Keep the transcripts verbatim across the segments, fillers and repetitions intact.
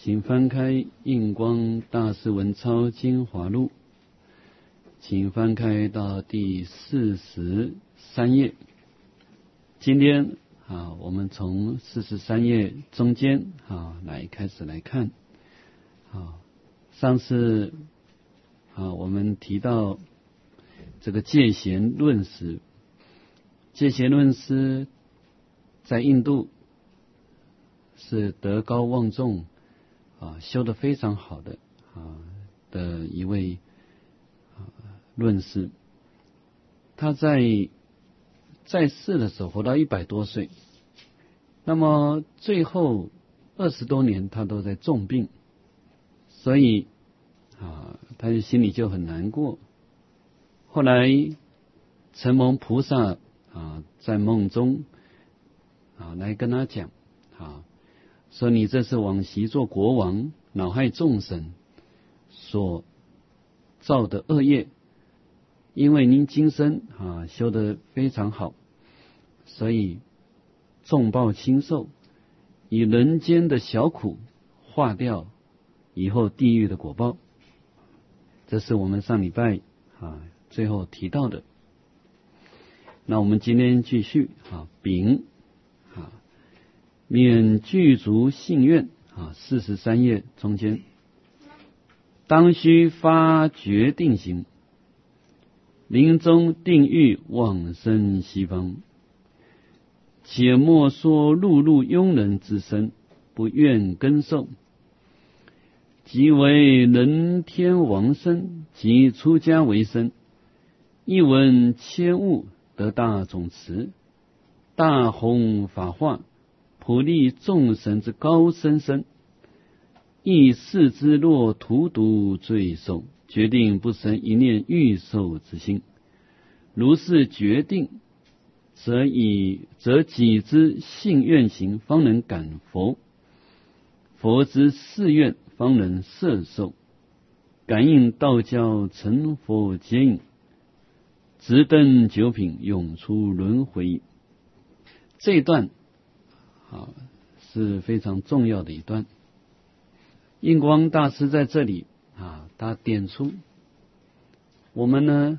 请翻开印光大师文钞精华录，请翻开到第四十三页。今天啊，我们从四十三页中间啊来开始来看。啊，上次啊我们提到这个戒贤论师，戒贤论师在印度是德高望重啊，修得非常好的啊的一位啊论师。他在在世的时候活到一百多岁，那么最后二十多年他都在重病，所以啊他的心里就很难过。后来承蒙菩萨啊在梦中啊来跟他讲啊，说你这是往昔做国王恼害众生所造的恶业，因为您今生啊修得非常好，所以重报轻受，以人间的小苦化掉以后地狱的果报。这是我们上礼拜啊最后提到的。那我们今天继续啊丙啊免具足信愿啊，四十三页中间，当须发决定行，临终定欲往生西方，且莫说碌碌庸人之身，不愿根受，即为人天王身及出家为身，一闻千物得大总持，大弘法化，普利众生之高深深，亦视之若荼毒罪受，决定不生一念欲受之心。如是决定，则以则己之信愿行方能感佛，佛之誓愿方能摄受，感应道教成佛接引，直登九品，永出轮回。这一段啊是非常重要的一段。印光大师在这里啊，他点出我们呢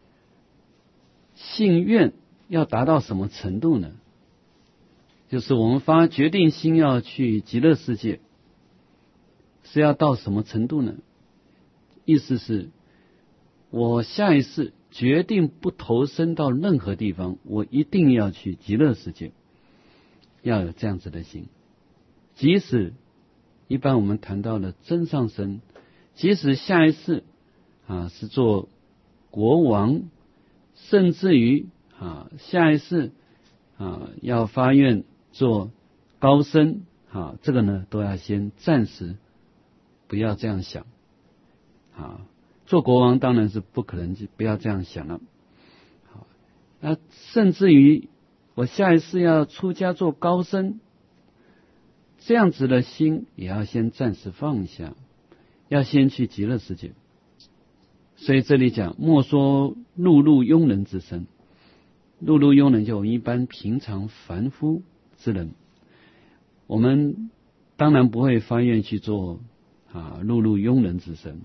信愿要达到什么程度呢？就是我们发决定心要去极乐世界，是要到什么程度呢？意思是我下一世决定不投身到任何地方，我一定要去极乐世界，要有这样子的心。即使一般我们谈到了真上身，即使下一世啊是做国王，甚至于啊下一世啊要发愿做高僧啊，这个呢都要先暂时不要这样想啊。做国王当然是不可能，不要这样想了。好，那甚至于我下一世要出家做高僧，这样子的心也要先暂时放下，要先去极乐世界。所以这里讲莫说碌碌庸人之身，碌碌庸人就我们一般平常凡夫之人，我们当然不会发愿去做啊碌碌庸人之身。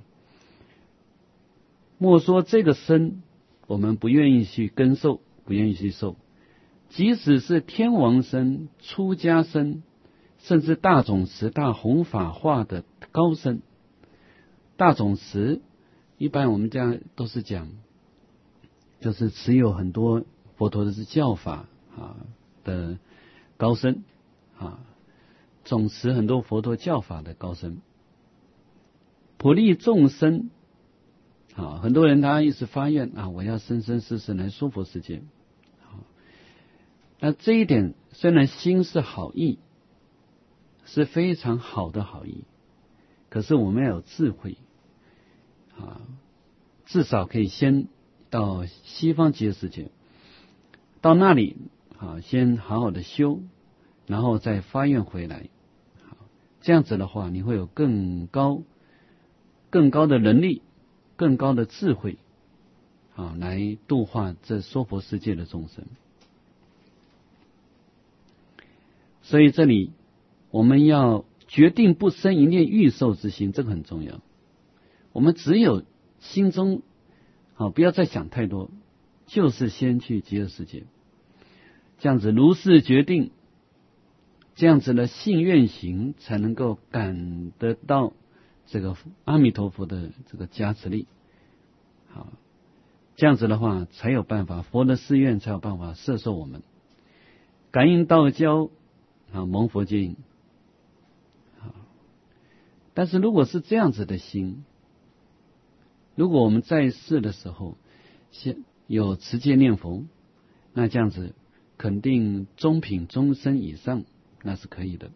莫说这个身我们不愿意去根受，不愿意去受，即使是天王身、出家身，甚至大总持、大弘法化的高僧。大总持一般我们这样都是讲，就是持有很多佛陀的是教法啊的高僧啊，总持很多佛陀教法的高僧。普利众生啊，很多人他一直发愿啊，我要生生世世来说佛世界。好，那这一点虽然心是好意，是非常好的好意，可是我们要有智慧啊，至少可以先到西方极乐世界，到那里啊，先好好的修，然后再发愿回来。好，这样子的话，你会有更高、更高的能力。更高的智慧啊，来度化这娑婆世界的众生。所以这里我们要决定不生一念欲受之心，这个很重要。我们只有心中好，不要再想太多，就是先去极乐世界，这样子如是决定，这样子的信愿行才能够感得到这个阿弥陀佛的这个加持力。好，这样子的话才有办法，佛的誓愿才有办法摄受我们，感应道交啊，蒙佛接引。好，但是如果是这样子的心，如果我们在世的时候先有持戒念佛，那这样子肯定中品中生以上，那是可以的。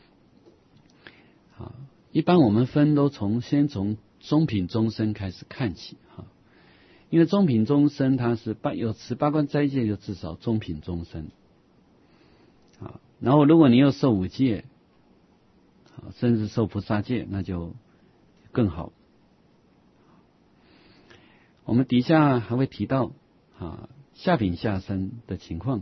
好，一般我们分都从先从中品中生开始看起哈，因为中品中生它是八有持八关斋戒，就至少中品中生。好，然后如果你又受五戒，好，甚至受菩萨戒，那就更好。我们底下还会提到啊下品下生的情况。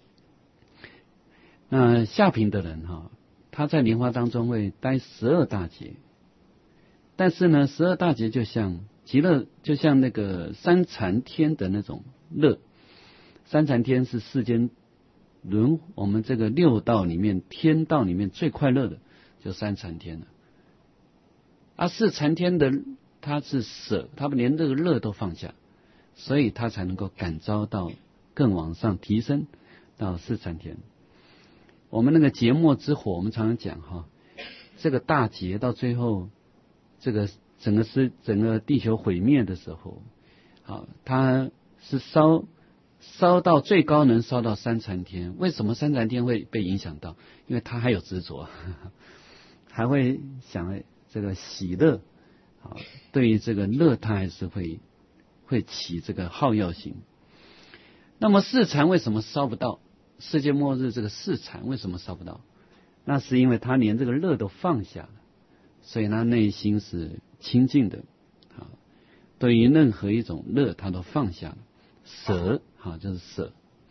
那下品的人哈，他在莲花当中会待十二大劫，但是呢，十二大劫就像极乐，就像那个三禅天的那种乐。三禅天是世间轮我们这个六道里面天道里面最快乐的，就三禅天了。而四禅天的他是舍，他们连这个乐都放下，所以他才能够感召到更往上提升到四禅天。我们那个劫末之火，我们常常讲哈，这个大劫到最后，这个整个是整个地球毁灭的时候，好，它是烧烧到最高能烧到三禅天。为什么三禅天会被影响到？因为它还有执着，还会想这个喜乐，好，对于这个乐，它还是会会起这个好药性。那么四禅为什么烧不到？世界末日这个四禅为什么烧不到？那是因为他连这个乐都放下了，所以他内心是清净的啊。对于任何一种乐，他都放下了，舍啊，就是舍。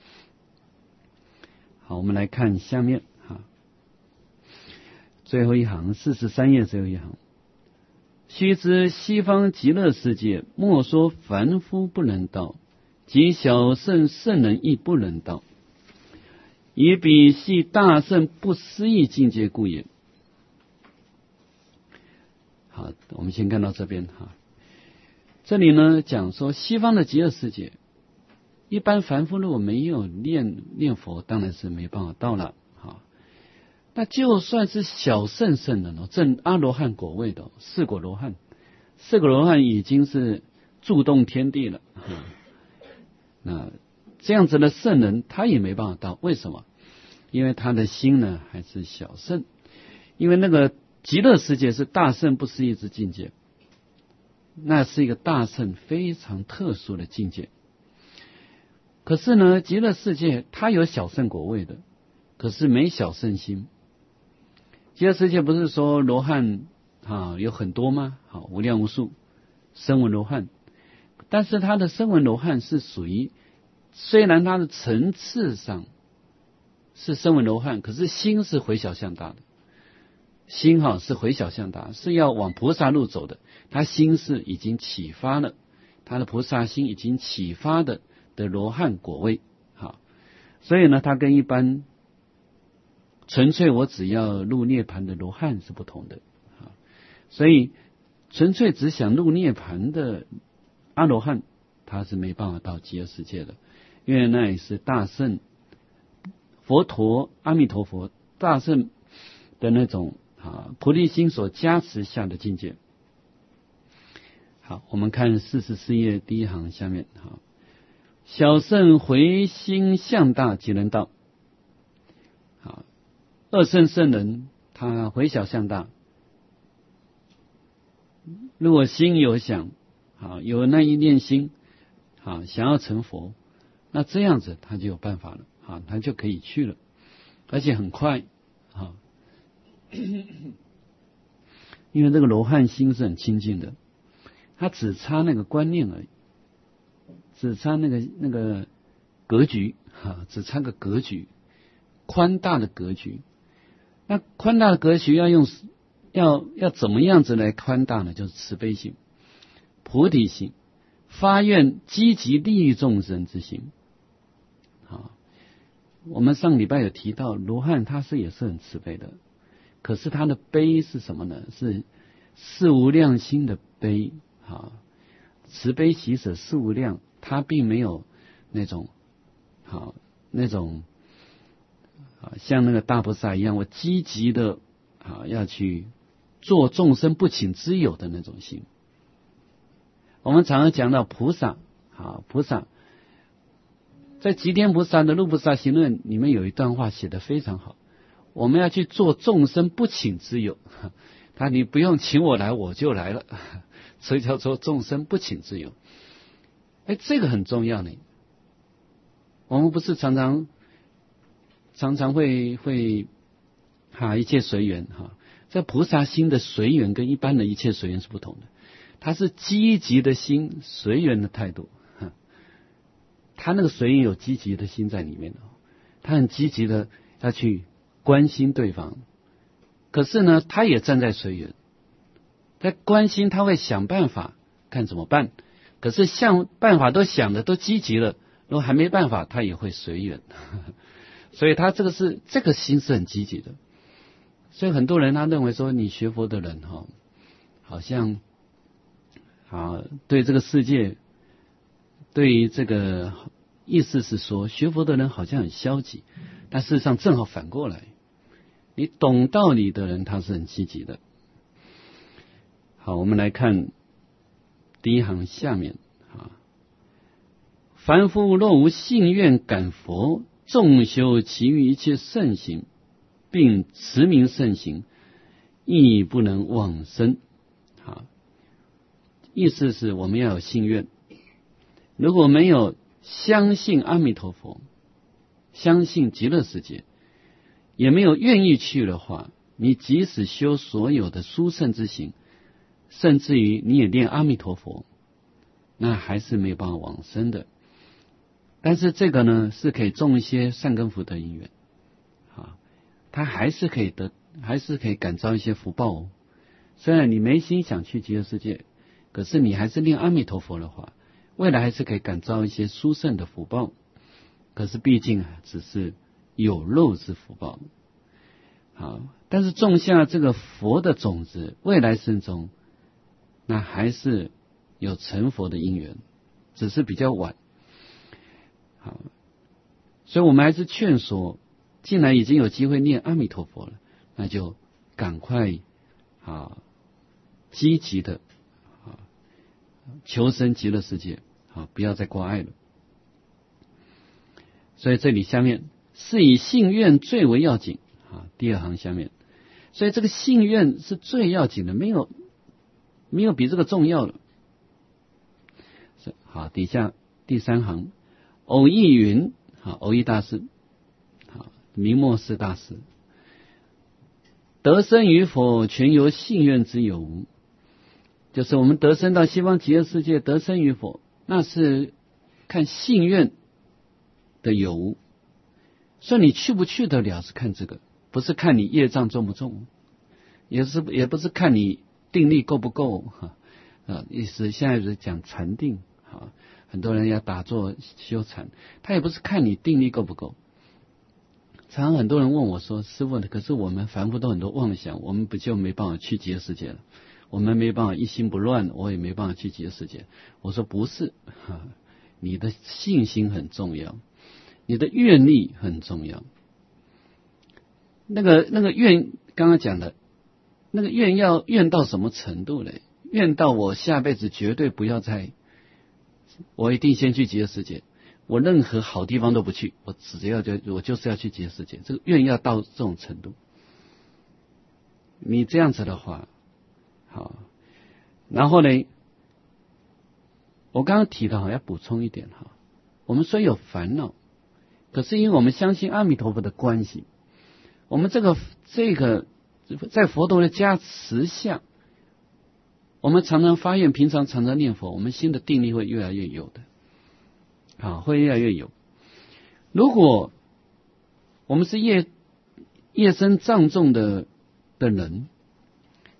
好，我们来看下面哈，最后一行，四十三页最后一行。须知西方极乐世界，莫说凡夫不能到，即小圣圣人亦不能到。以彼系大圣不思议境界故也。好，我们先看到这边哈。这里呢讲说西方的极乐世界，一般凡夫如果没有念念佛，当然是没办法到了。哈，那就算是小圣圣人哦，证阿罗汉果位的四果罗汉，四果罗汉已经是助动天地了。那这样子的圣人他也没办法到，为什么？因为他的心呢还是小圣，因为那个极乐世界是大圣不思议之境界，那是一个大圣非常特殊的境界。可是呢，极乐世界它有小圣果位的，可是没小圣心。极乐世界不是说罗汉啊有很多吗？好，无量无数声闻罗汉，但是他的声闻罗汉是属于，虽然他的层次上是声闻罗汉，可是心是回小向大的，心哈是回小向大，是要往菩萨路走的。他心是已经启发了，他的菩萨心已经启发的的罗汉果位。好，所以呢，他跟一般纯粹我只要入涅槃的罗汉是不同的。好，所以纯粹只想入涅槃的阿罗汉，他是没办法到极乐世界的，因为那也是大圣佛陀阿弥陀佛大圣的那种啊菩提心所加持下的境界。好，我们看四十四页第一行下面，好，小圣回心向大即能到。好，二圣圣人他回小向大，如果心有想，好，有那一念心，好，想要成佛，那这样子他就有办法了，啊，他就可以去了，而且很快，啊，因为这个罗汉心是很清净的，他只差那个观念而已，只差那个那个格局，啊，只差个格局，宽大的格局。那宽大的格局要用要要怎么样子来宽大呢？就是慈悲心、菩提心、发愿积极利益众生之心。啊，我们上礼拜有提到，罗汉他是也是很慈悲的，可是他的悲是什么呢？是事无量心的悲。啊，慈悲喜舍事无量，他并没有那种好那种啊，像那个大菩萨一样，我积极的啊要去做众生不请之友的那种心。我们常常讲到菩萨，啊，菩萨在《吉天菩萨的入菩萨行论》里面有一段话写得非常好，我们要去做众生不请之友。他你不用请我来，我就来了，所以叫做众生不请之友。哎，这个很重要呢。我们不是常常常常会会哈一切随缘哈，这菩萨心的随缘跟一般的一切随缘是不同的。他是积极的心，随缘的态度。他那个随缘有积极的心在里面的，他很积极的要去关心对方。可是呢，他也站在随缘，在关心他会想办法看怎么办。可是想办法都想的都积极了，如果还没办法，他也会随缘。所以他这个是这个心是很积极的。所以很多人他认为说，你学佛的人哈，好像啊对这个世界，对于这个意思是说，学佛的人好像很消极，但事实上正好反过来。你懂道理的人，他是很积极的。好，我们来看第一行下面啊，凡夫若无信愿感佛，众修其余一切圣行，并持名圣行，亦不能往生。好，意思是我们要有信愿，如果没有相信阿弥陀佛，相信极乐世界，也没有愿意去的话，你即使修所有的殊胜之行，甚至于你也念阿弥陀佛，那还是没有办法往生的。但是这个呢，是可以种一些善根福德因缘，啊，他还是可以得，还是可以感召一些福报哦。虽然你没心想去极乐世界，可是你还是念阿弥陀佛的话，未来还是可以感召一些殊胜的福报。可是毕竟啊，只是有肉之福报。好，但是种下这个佛的种子，未来生中，那还是有成佛的因缘，只是比较晚。好，所以我们还是劝说，既然已经有机会念阿弥陀佛了，那就赶快啊，积极的啊求生极乐世界，啊，不要再挂碍了。所以这里下面是以信愿最为要紧啊，第二行下面，所以这个信愿是最要紧的，没有没有比这个重要了。好，底下第三行，偶益云，好，偶益大师，好，明末世大师，得生与否全由信愿之有无，就是我们得生到西方极乐世界得生与否，那是看信愿的有无。所以你去不去得了是看这个，不是看你业障重不重，也是也不是看你定力够不够哈啊，意思现在是讲禅定啊，很多人要打坐修禅，他也不是看你定力够不够。常常很多人问我说，师父，可是我们凡夫都很多妄想，我们不就没办法去极乐世界了？我们没办法一心不乱，我也没办法去极乐世界。我说不是，你的信心很重要，你的愿力很重要。那个那个愿，刚刚讲的那个愿要愿到什么程度呢？愿到我下辈子绝对不要再，我一定先去极乐世界，我任何好地方都不去，我只要就我就是要去极乐世界。这个愿要到这种程度，你这样子的话，好，然后呢，我刚刚提到要补充一点哈，我们虽有烦恼，可是因为我们相信阿弥陀佛的关系，我们这个这个在佛陀的加持下，我们常常发愿，平常常常念佛，我们心的定力会越来越有的，好，会越来越有。如果我们是业业深障重的的人，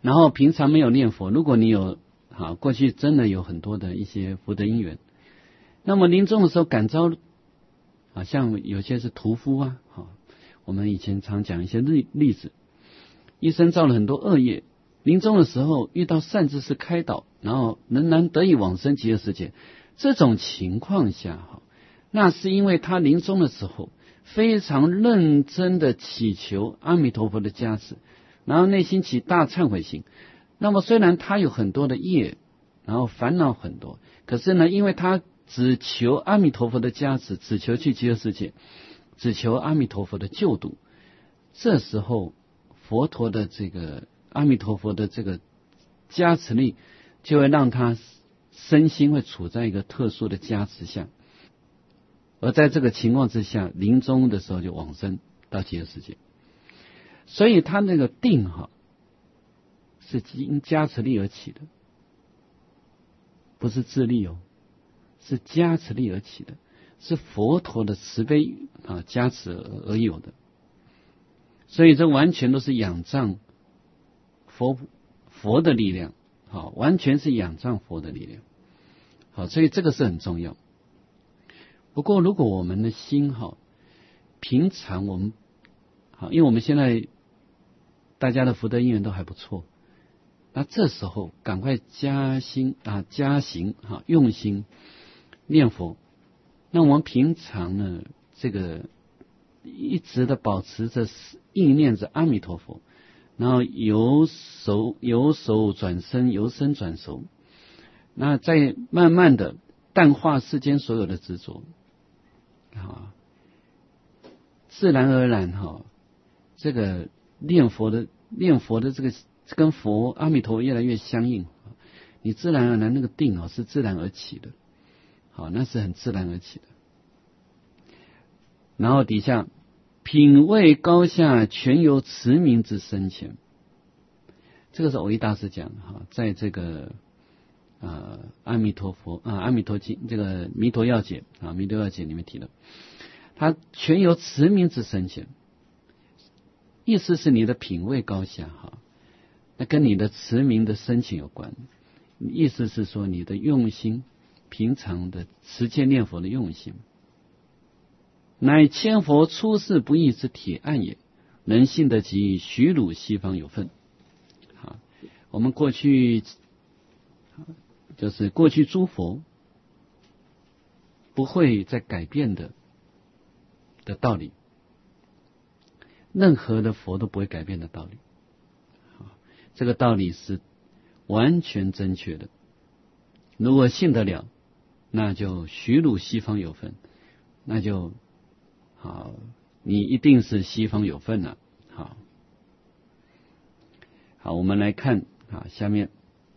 然后平常没有念佛，如果你有好过去真的有很多的一些福德因缘，那么临终的时候感召，啊，像有些是屠夫啊，好，我们以前常讲一些例例子，一生造了很多恶业，临终的时候遇到善知识开导，然后仍然得以往生极乐世界。这种情况下，哈，那是因为他临终的时候非常认真的祈求阿弥陀佛的加持，然后内心起大忏悔心。那么虽然他有很多的业，然后烦恼很多，可是呢，因为他只求阿弥陀佛的加持，只求去极乐世界，只求阿弥陀佛的救度，这时候佛陀的这个阿弥陀佛的这个加持力，就会让他身心会处在一个特殊的加持下，而在这个情况之下，临终的时候就往生到极乐世界。所以他那个定哈，是因加持力而起的，不是自力哦，是加持力而起的，是佛陀的慈悲啊加持而有的。所以这完全都是仰仗佛佛的力量，好，完全是仰仗佛的力量。好，所以这个是很重要。不过如果我们的心哈，平常我们好，因为我们现在大家的福德因缘都还不错，那这时候赶快加心啊，加行哈，用心念佛。那我们平常呢，这个一直的保持着意念着阿弥陀佛，然后由手由手转身，由身转手，那再慢慢的淡化世间所有的执着，啊，自然而然哈，这个念佛的念佛的这个跟佛阿弥陀佛越来越相应，你自然而然那个定哦是自然而起的，好，那是很自然而起的。然后底下品位高下全由持名之深浅，这个是藕益大师讲哈，在这个啊阿弥陀佛啊阿弥陀经这个弥陀要解啊弥陀要解里面提的，它全由持名之深浅，意思是你的品位高下哈，那跟你的持名的深浅有关，意思是说你的用心，平常的持戒念佛的用心。乃千佛出世不易之铁案也，能信得及，许汝西方有份。好，我们过去就是过去诸佛不会再改变的的道理，任何的佛都不会改变的道理。好，这个道理是完全正确的。如果信得了，那就许汝西方有份，那就好，你一定是西方有份了。好，好，我们来看啊，下面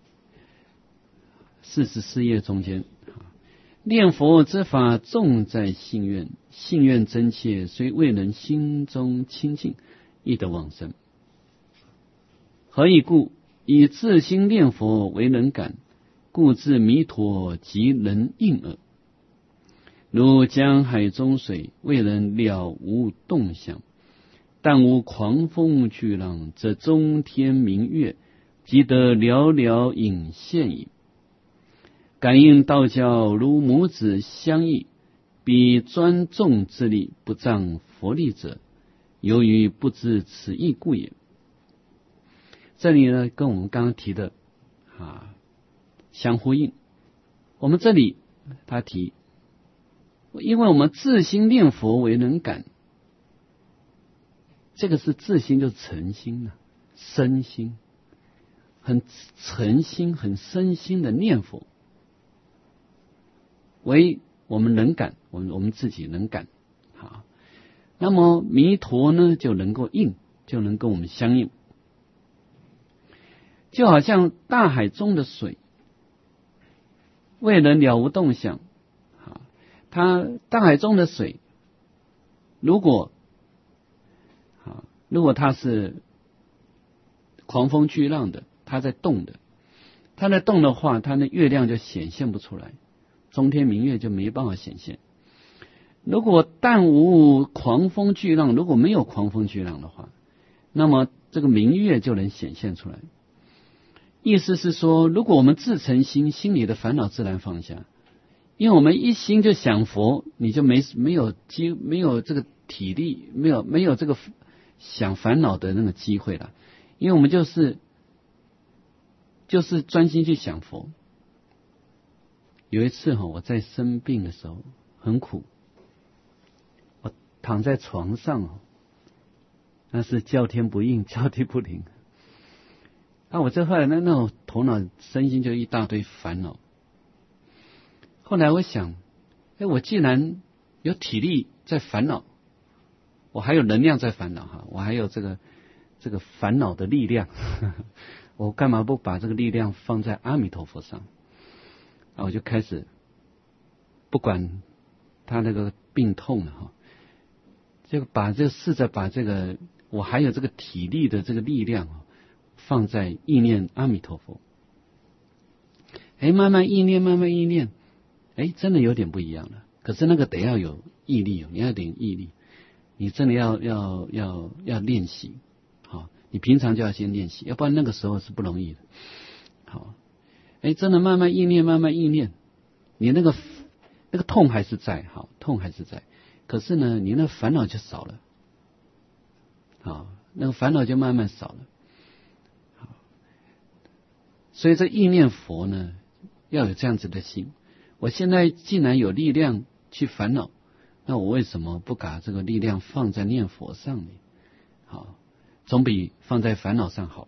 四十四页中间，念佛之法重在信愿，信愿真切，虽未能心中清净，亦得往生。何以故？以自心念佛为能感，故知弥陀即能应耳。如江海中水，未能了无动向，但无狂风巨浪，则中天明月，即得寥寥隐现矣。感应道教如母子相异，彼专众之力不仗佛力者，由于不知此意故也。这里呢，跟我们刚刚提的啊相呼应。我们这里他提，因为我们自心念佛为能感，这个是自心，就是诚心啊，身心，很诚心、很身心的念佛，为我们能感，我们我们自己能感。好，那么弥陀呢就能够应，就能跟我们相应，就好像大海中的水，未能了无动向。它大海中的水，如果啊，如果它是狂风巨浪的，它在动的，它在动的话，它的月亮就显现不出来，中天明月就没办法显现。如果但无狂风巨浪，如果没有狂风巨浪的话，那么这个明月就能显现出来。 意思是说，如果我们自诚心，心里的烦恼自然放下。因为我们一心就想佛，你就没没有机没有这个体力，没有没有这个想烦恼的那个机会了。因为我们就是就是专心去想佛。有一次哈，我在生病的时候很苦，我躺在床上哦，那是叫天不应，叫地不灵。那我这后来那那种头脑身心就一大堆烦恼。后来我想，哎，我既然有体力在烦恼，我还有能量在烦恼哈，我还有这个这个烦恼的力量，呵呵，我干嘛不把这个力量放在阿弥陀佛上？啊，我就开始不管他那个病痛了哈，就把这试着把这个我还有这个体力的这个力量啊，放在意念阿弥陀佛。哎，慢慢意念，慢慢意念。哎，真的有点不一样了。可是那个得要有毅力哦，你要有点毅力，你真的要要要要练习，好，你平常就要先练习，要不然那个时候是不容易的。好，哎，真的慢慢意念，慢慢意念，你那个那个痛还是在，好，痛还是在，可是呢，你那烦恼就少了，好，那个烦恼就慢慢少了。好，所以这意念佛呢，要有这样子的心。我现在既然有力量去烦恼，那我为什么不把这个力量放在念佛上呢？好，总比放在烦恼上好。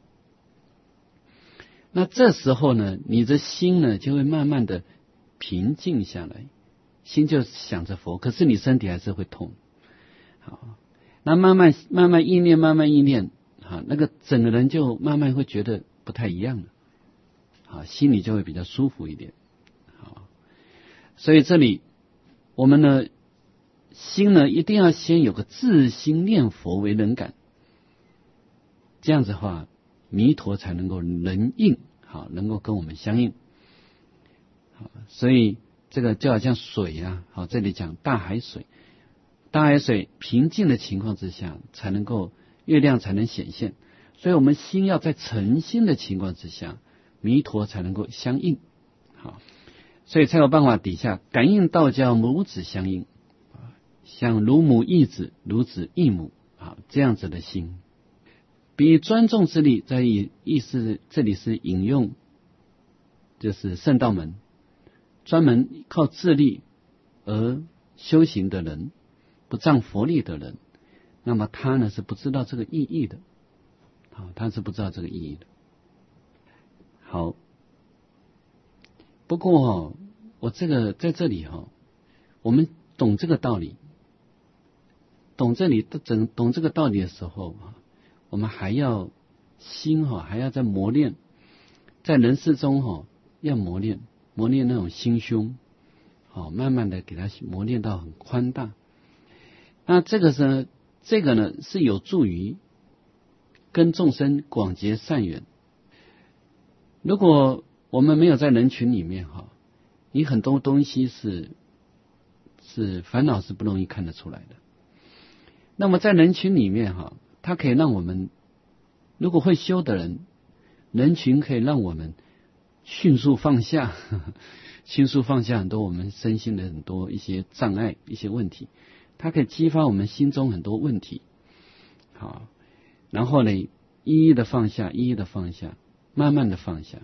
那这时候呢，你的心呢就会慢慢的平静下来，心就想着佛，可是你身体还是会痛。好，那慢慢慢慢意念，慢慢意念，好，那个整个人就慢慢会觉得不太一样了，好，心里就会比较舒服一点。所以这里我们呢，心呢一定要先有个自心念佛为人感，这样子的话，弥陀才能够能应，好，能够跟我们相应。好，所以这个就好像水啊，好，这里讲大海水，大海水平静的情况之下，才能够月亮才能显现。所以我们心要在诚心的情况之下，弥陀才能够相应。好。所以才有办法底下感应道交母子相应，像如母忆子，如子忆母啊，这样子的心，比专众之力，在意意思这里是引用，就是圣道门专门靠自力而修行的人，不仗佛力的人，那么他呢是不知道这个意义的，好，他是不知道这个意义的。好。不过哦，我这个在这里哈、哦，我们懂这个道理，懂这里懂懂这个道理的时候啊，我们还要心哈、哦，还要在磨练，在人世中哈、哦，要磨练磨练那种心胸，好、哦，慢慢的给它磨练到很宽大。那这个是这个呢是有助于跟众生广结善缘。如果我们没有在人群里面哈，你很多东西是是烦恼是不容易看得出来的。那么在人群里面哈，它可以让我们，如果会修的人，人群可以让我们迅速放下，呵呵迅速放下很多我们身心的很多一些障碍、一些问题，它可以激发我们心中很多问题。好，然后呢，一一的放下，一一的放下，慢慢的放下。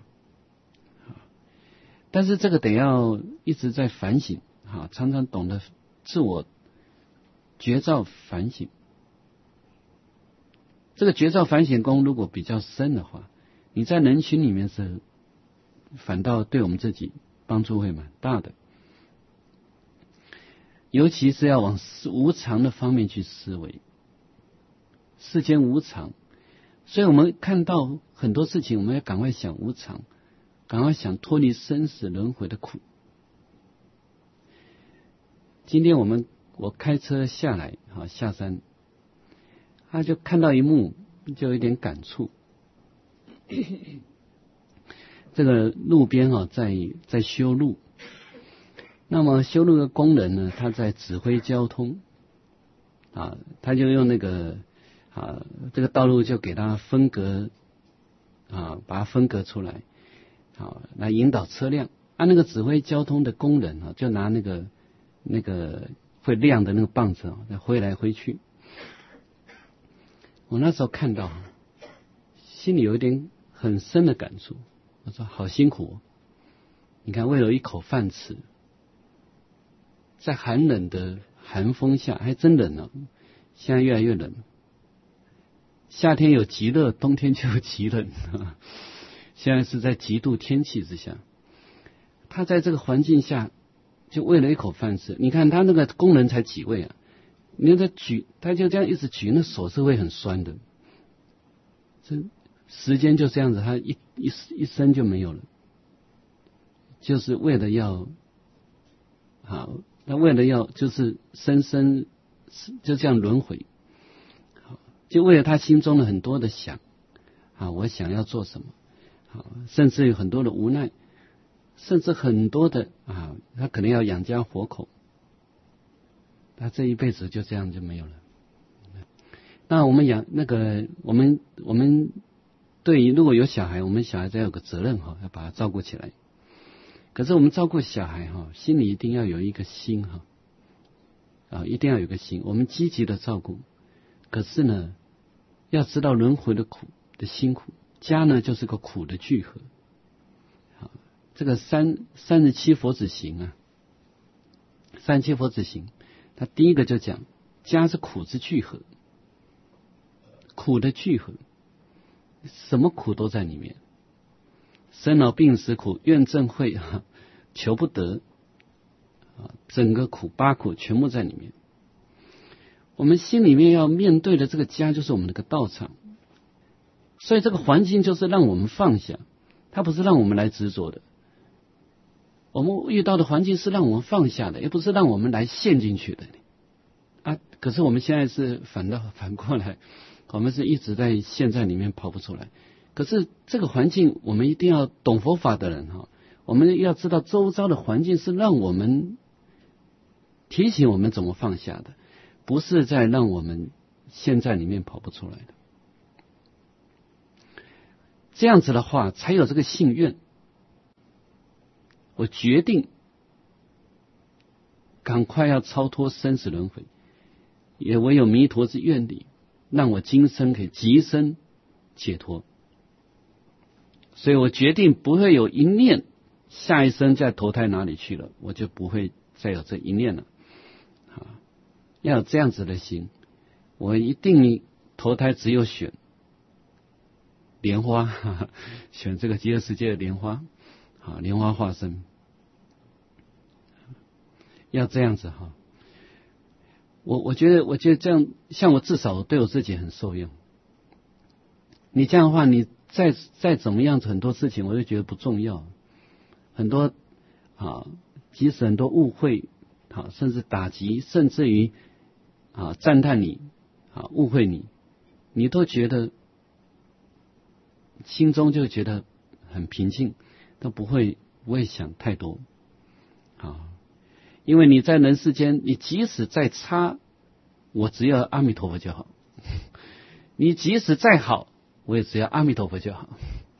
但是这个得要一直在反省，哈，常常懂得自我觉照反省。这个觉照反省功如果比较深的话，你在人群里面是反倒对我们自己帮助会蛮大的。尤其是要往无常的方面去思维，世间无常，所以我们看到很多事情，我们要赶快想无常。赶快想脱离生死轮回的苦。今天我们我开车下来，好下山，他就看到一幕，就有点感触。这个路边啊，在在修路，那么修路的工人呢，他在指挥交通，啊，他就用那个啊，这个道路就给他分隔啊把它分隔出来，好来引导车辆。按、啊、那个指挥交通的工人啊，就拿那个那个会亮的那个棒子啊，挥来挥去。我那时候看到，心里有一点很深的感触。我说好辛苦哦，你看为了一口饭吃，在寒冷的寒风下，还真冷啊！现在越来越冷，夏天有极热，冬天就有极冷。现在是在极度天气之下，他在这个环境下，就为了一口饭吃。你看他那个工人才几位啊？你看他举，他就这样一直举，那手是会很酸的。这时间就这样子，他一一一生就没有了，就是为了要好，那为了要就是生生就这样轮回，好，就为了他心中的很多的想啊，我想要做什么，好，甚至有很多的无奈，甚至很多的啊，他可能要养家活口。他这一辈子就这样就没有了。那我们养那个，我们我们对于如果有小孩，我们小孩子要有个责任哈，要把他照顾起来。可是我们照顾小孩哈，心里一定要有一个心哈，啊，一定要有个心。我们积极的照顾，可是呢，要知道轮回的苦的辛苦，家呢就是个苦的聚合。好，这个三三十七佛子行啊，三十七佛子行。他第一个就讲，家是苦之聚合，苦的聚合，什么苦都在里面，生老病死苦，怨憎会啊，求不得啊，整个苦八苦全部在里面。我们心里面要面对的这个家，就是我们那个道场，所以这个环境就是让我们放下，它不是让我们来执着的。我们遇到的环境是让我们放下的，也不是让我们来陷进去的啊。可是我们现在是反倒反过来，我们是一直在陷在里面跑不出来。可是这个环境，我们一定要懂佛法的人哈，我们要知道周遭的环境是让我们提醒我们怎么放下的，不是在让我们陷在里面跑不出来的。这样子的话，才有这个信愿。我决定赶快要超脱生死轮回，也唯有弥陀之愿力，让我今生可以即生解脱。所以我决定不会有一念下一生再投胎哪里去了，我就不会再有这一念了。啊，要有这样子的心，我一定投胎只有选莲花，哈哈，选这个极乐世界的莲花。啊，莲花化身，要这样子哈。我我觉得，我觉得这样，像我至少对我自己很受用。你这样的话，你再再怎么样，很多事情我就觉得不重要。很多啊，即使很多误会，啊，甚至打击，甚至于啊赞叹你，啊误会你，你都觉得心中就觉得很平静。都不会不会想太多啊，因为你在人世间，你即使再差，我只要阿弥陀佛就好；你即使再好，我也只要阿弥陀佛就好。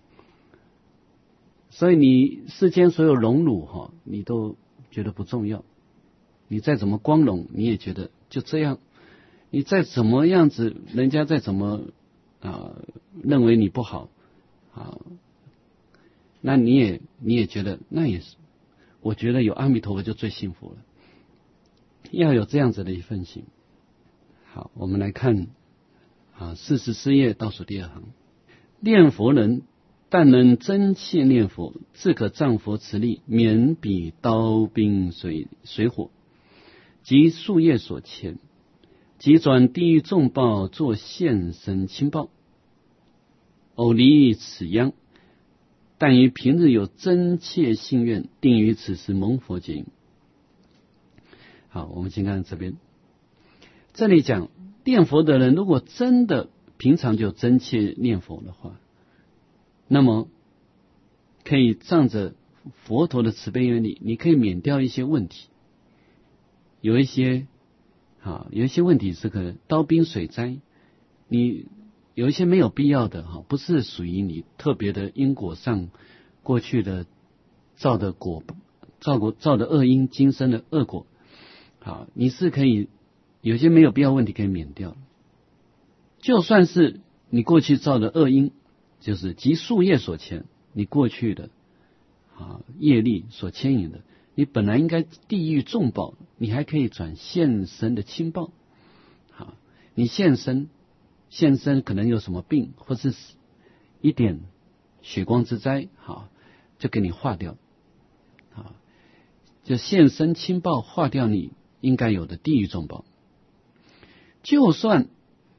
所以你世间所有荣辱哈，你都觉得不重要。你再怎么光荣，你也觉得就这样。你再怎么样子，人家再怎么啊认为你不好啊。那你也你也觉得那也是，我觉得有阿弥陀佛就最幸福了，要有这样子的一份心。好，我们来看啊，四十四页倒数第二行，念佛人但能真切念佛，自可仗佛持力，免彼刀兵水水火及树叶所牵，即转地狱重报，作现身轻报，偶离此殃。但于平日有真切信愿，定于此时蒙佛接引。好，我们先看这边，这里讲念佛的人，如果真的平常就真切念佛的话，那么可以仗着佛陀的慈悲愿力，你可以免掉一些问题。有一些啊，有一些问题是可能刀兵水灾，你有一些没有必要的哈，不是属于你特别的因果上过去的造的果，造果造的恶因，今生的恶果，好，你是可以有些没有必要问题可以免掉。就算是你过去造的恶因，就是即树业所牵，你过去的啊业力所牵引的，你本来应该地狱重报，你还可以转现身的轻报。好，你现身现身可能有什么病，或是一点血光之灾，好，就给你化掉。好，就现身轻报化掉你应该有的地狱重报。就算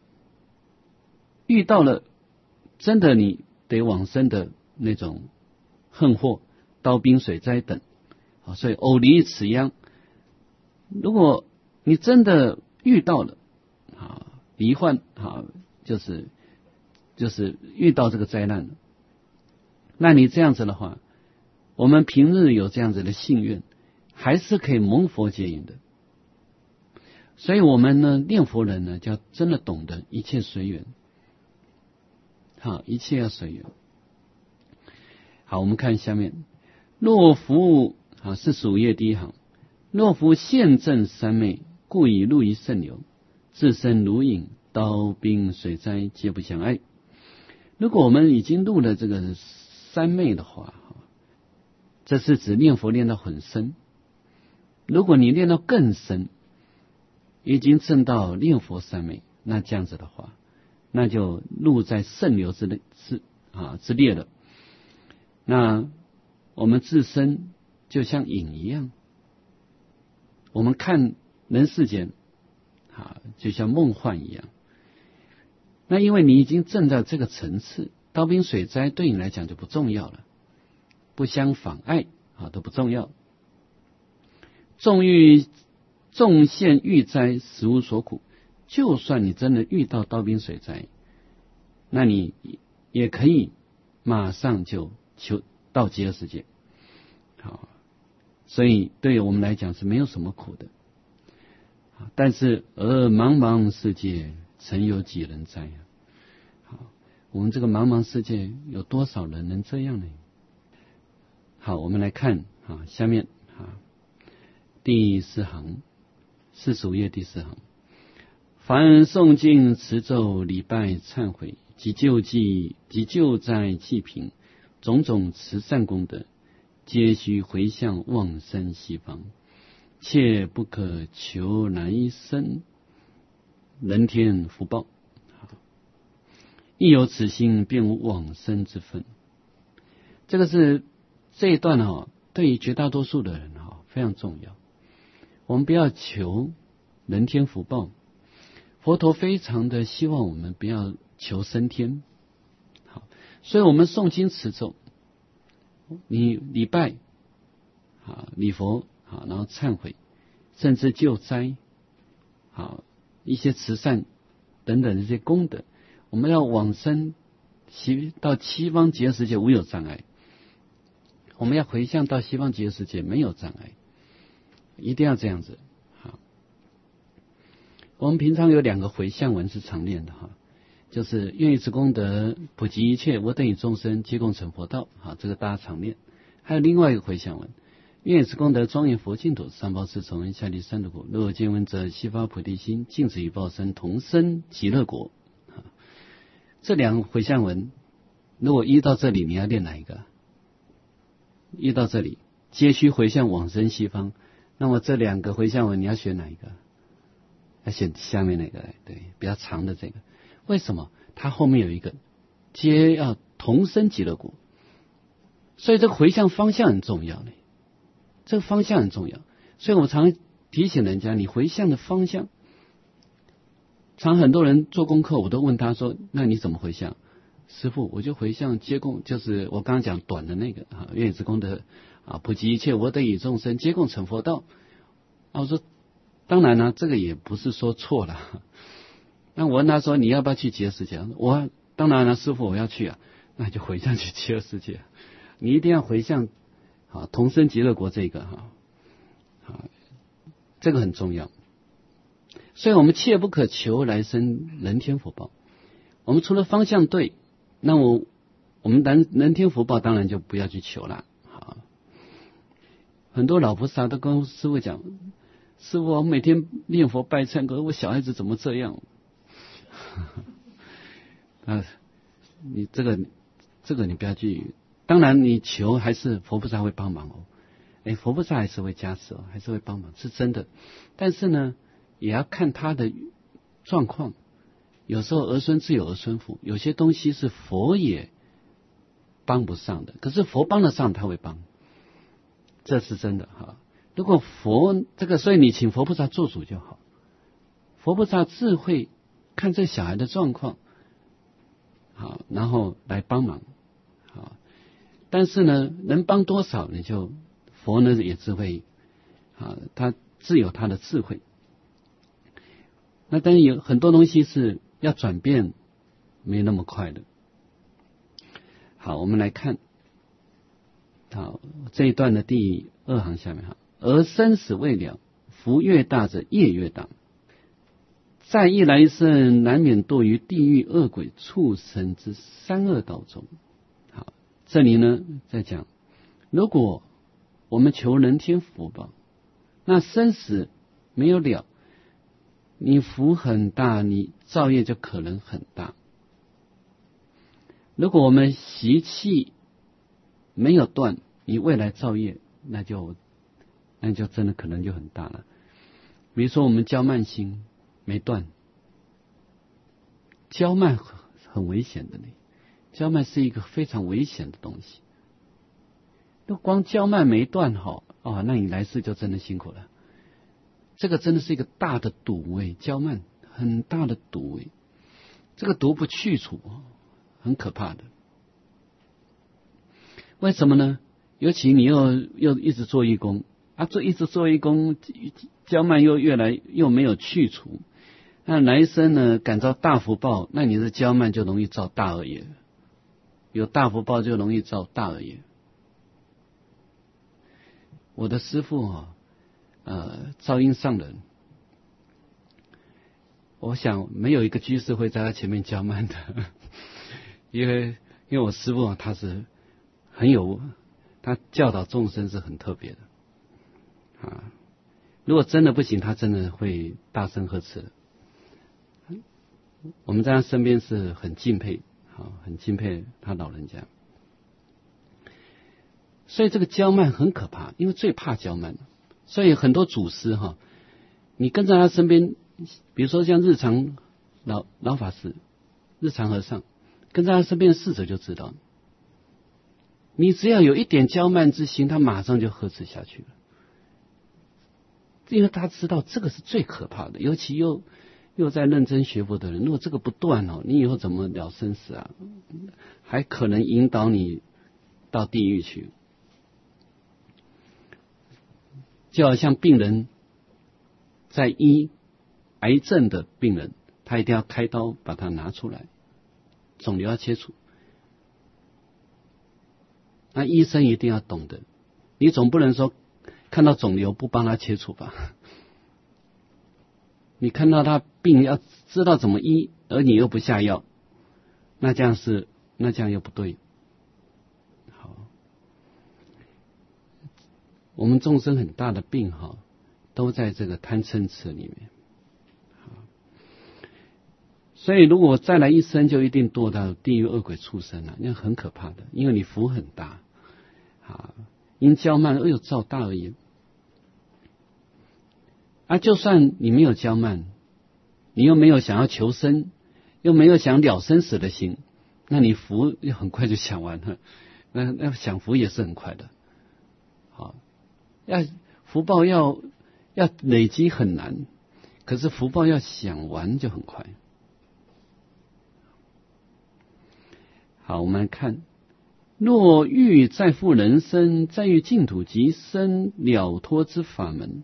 遇到了真的你得往生的那种横祸、刀兵水灾等，所以偶离此殃。如果你真的遇到了啊罹患啊，就是就是遇到这个灾难了，那你这样子的话，我们平日有这样子的信愿，还是可以蒙佛接引的。所以我们呢，念佛人呢，就要真的懂得一切随缘。好，一切要随缘。好，我们看下面，若夫啊是属业第一行，若夫现证三昧，故以入于圣流，自身如影，刀兵水灾皆不相碍。如果我们已经入了这个三昧的话，这是指念佛念到很深。如果你念到更深，已经证到念佛三昧，那这样子的话，那就入在圣流之内之啊之列了。那我们自身就像影一样，我们看人世间啊，就像梦幻一样。那因为你已经证到这个层次，刀兵水灾对你来讲就不重要了，不相妨碍啊，都不重要。纵遇纵现遇灾，实无所苦。就算你真的遇到刀兵水灾，那你也可以马上就求到极乐世界。好，所以对我们来讲是没有什么苦的。但是而茫茫世界，曾有几人哉啊？好，我们这个茫茫世界有多少人能这样呢？好，我们来看啊，下面啊第四行，世俗业第四行。凡诵经持咒礼拜忏悔及救济及救灾济贫种种慈善功德，皆须回向往生西方，切不可求来生人天福报。亦有此心，便无往生之分。这个是这一段哈，对于绝大多数的人哈非常重要。我们不要求人天福报。佛陀非常的希望我们不要求升天，好，所以我们诵经持咒，你礼拜啊礼佛啊，然后忏悔，甚至救灾，好一些慈善等等这些功德，我们要往生西到西方极乐世界无有障碍，我们要回向到西方极乐世界没有障碍，一定要这样子。我们平常有两个回向文是常念的哈，就是愿以此功德普及一切我等与众生皆共成佛道，好，这个大家常念。还有另外一个回向文，愿以此功德庄严佛净土，三宝四重恩下利三途苦，若有见闻者悉发菩提心，尽此一报身，同生极乐国。这两个回向文，如果依到这里，你要念哪一个？依到这里，皆须回向往生西方。那么这两个回向文，你要选哪一个？要选下面那个，对，比较长的这个。为什么？它后面有一个皆要同生极乐国，所以这个回向方向很重要呢。这个方向很重要，所以我常提醒人家，你回向的方向。常很多人做功课，我都问他说：“那你怎么回向？”师父，我就回向皆共，就是我刚刚讲短的那个啊，愿以此功德啊，普及一切我等与众生皆共成佛道。啊，我说。当然呢，这个也不是说错了。那我问他说：“你要不要去极乐世界？”我当然了，师父我要去啊，那就回向去极乐世界。你一定要回向啊，同生极乐国这个哈，啊，这个很重要。所以我们切不可求来生人天福报。 我们除了方向对，那我我们人人天福报当然就不要去求了。好，很多老菩萨都跟师父讲，师父，我每天念佛拜忏，可是我小孩子怎么这样？啊，你这个这个你不要去，当然你求还是佛菩萨会帮忙哦。哎，佛菩萨还是会加持哦，还是会帮忙，是真的。但是呢，也要看他的状况。有时候儿孙自有儿孙福，有些东西是佛也帮不上的，可是佛帮得上，他会帮，这是真的哈。如果佛这个，所以你请佛菩萨做主就好。佛菩萨智慧看这小孩的状况，好，然后来帮忙，好。但是呢，能帮多少，你就佛呢也智慧，啊，他自有他的智慧。那当然有很多东西是要转变，没那么快的。好，我们来看，好这一段的第二行下面哈，而生死未了，福越大者业越大，在一来生难免堕于地狱、恶鬼、畜生之三恶道中。好，这里呢在讲，如果我们求人天福报，那生死没有了，你福很大，你造业就可能很大。如果我们习气没有断，你未来造业那就那就真的可能就很大了。比如说我们骄慢心没断，骄慢很很危险的呢，骄慢是一个非常危险的东西。都光骄慢没断好哦，那你来世就真的辛苦了。这个真的是一个大的毒味，骄慢很大的毒味，这个毒不去除，很可怕的。为什么呢？尤其你又又一直做义工啊，做一直做义工，骄慢又越来又没有去除，那来生呢感召大福报，那你的骄慢就容易造大恶业，有大福报就容易造大恶业。我的师父啊，呃，噪音上人，我想没有一个居士会在他前面骄慢的，因为因为我师父他是很有，他教导众生是很特别的啊。如果真的不行，他真的会大声呵斥的。我们在他身边是很敬佩，啊，很敬佩他老人家。所以这个骄慢很可怕，因为最怕骄慢。所以很多祖师哈，你跟在他身边，比如说像日常老老法师、日常和尚，跟在他身边的侍者就知道，你只要有一点骄慢之心，他马上就呵斥下去了，因为他知道这个是最可怕的。尤其又又在认真学佛的人，如果这个不断哦，你以后怎么了生死啊？还可能引导你到地狱去。就好像病人在医癌症的病人，他一定要开刀把它拿出来，肿瘤要切除，那医生一定要懂得，你总不能说看到肿瘤不帮他切除吧？你看到他病要知道怎么医，而你又不下药，那这样是那这样又不对。我们众生很大的病哈，都在这个贪嗔痴里面。所以如果再来一生，就一定堕到地狱、恶鬼、畜生了，那很可怕的，因为你福很大啊，因骄慢而有造大恶业。啊，就算你没有骄慢，你又没有想要求生，又没有想了生死的心，那你福又很快就享完了，那那享福也是很快的。好。要福报要要累积很难，可是福报要享完就很快。好，我们来看，若欲再复人生，再欲净土即生了脱之法门，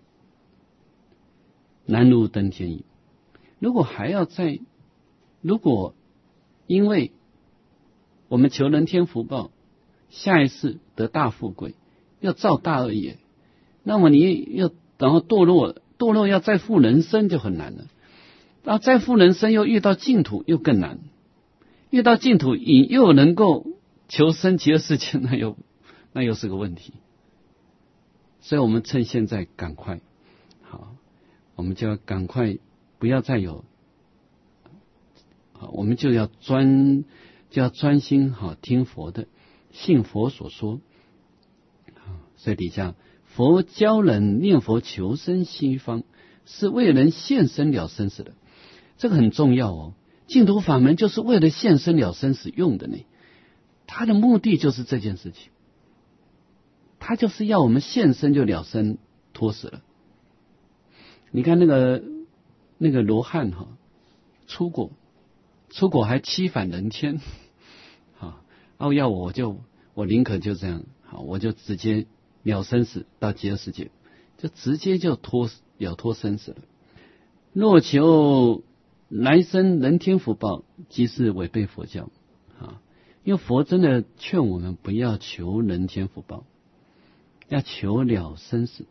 难如登天矣。如果还要再，如果因为我们求人天福报，下一世得大富贵，要造大恶业，那么你要然后堕落，堕落要再复人生就很难了，然后再复人生又遇到净土又更难。 遇到净土，你又能够求生极乐世界，那又那又是个问题。所以我们趁现在赶快，好，我们就要赶快，不要再有，好，我们就要专就要专心好听佛的，信佛所说。所以底下佛教人念佛求生西方，是为人现生了生死的，这个很重要哦。净土法门就是为了现生了生死用的呢，它的目的就是这件事情，它就是要我们现生就了生脱死了。你看那个那个罗汉哈，出国出国还七返人天，好，哦要我就我宁可就这样，好，我就直接了生死到极乐世界，就直接就脱了脱生死了。若求来生人天福报，即是违背佛教啊！因为佛真的劝我们不要求人天福报，要求了生死。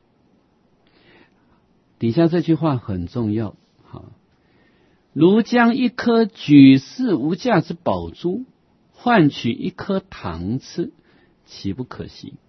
底下这句话很重要，哈，如将一颗举世无价之宝珠换取一颗糖吃，岂不可惜？